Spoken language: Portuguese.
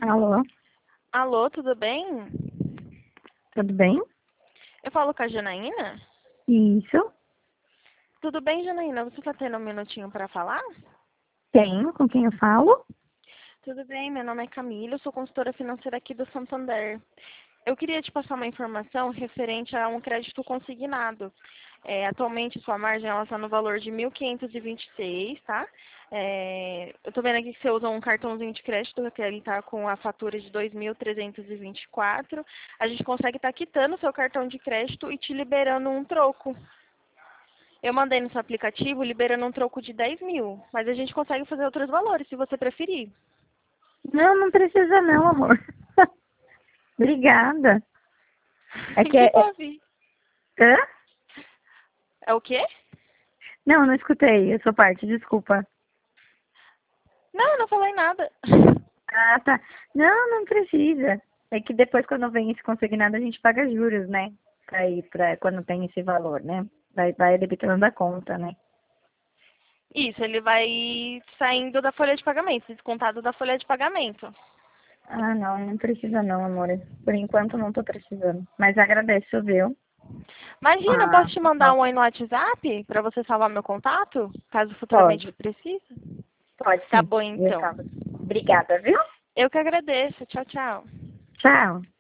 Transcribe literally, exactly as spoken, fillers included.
Alô, Alô, tudo bem? tudo bem? Eu falo com a Janaína? Isso, Tudo bem, Janaína? Você está tendo um minutinho para falar? tenho. Com quem eu falo? Tudo bem, meu nome é Camila, eu sou consultora financeira aqui do Santander. Eu queria te passar uma informação referente a um crédito consignado. É, atualmente, sua margem está no valor de mil quinhentos e vinte e seis, tá? É, eu estou vendo aqui que você usa um cartãozinho de crédito, que ele está com a fatura de dois mil trezentos e vinte e quatro. A gente consegue estar quitando o seu cartão de crédito e te liberando um troco. Eu mandei no seu aplicativo liberando um troco de dez mil, mas a gente consegue fazer outros valores, se você preferir. Não, não precisa não, amor. Obrigada. É que Que é... é- houve? Hã? É o quê? Não, não escutei essa parte, desculpa. Não, eu não falei nada. Ah, tá. Não, não precisa. É que depois, quando vem esse consignado, a gente paga juros, né? Pra ir pra quando tem esse valor, né? Vai, vai debitando da conta, né? Isso, ele vai saindo da folha de pagamento, descontado da folha de pagamento. Ah, não, não precisa não, amor. Por enquanto não tô precisando. Mas agradeço, viu? Imagina, eu Ah, posso te mandar um oi no WhatsApp para você salvar meu contato, caso futuramente pode. precise? Pode Tá sim. bom, Eu então. tava. Obrigada, viu? Eu que agradeço. Tchau, tchau. Tchau.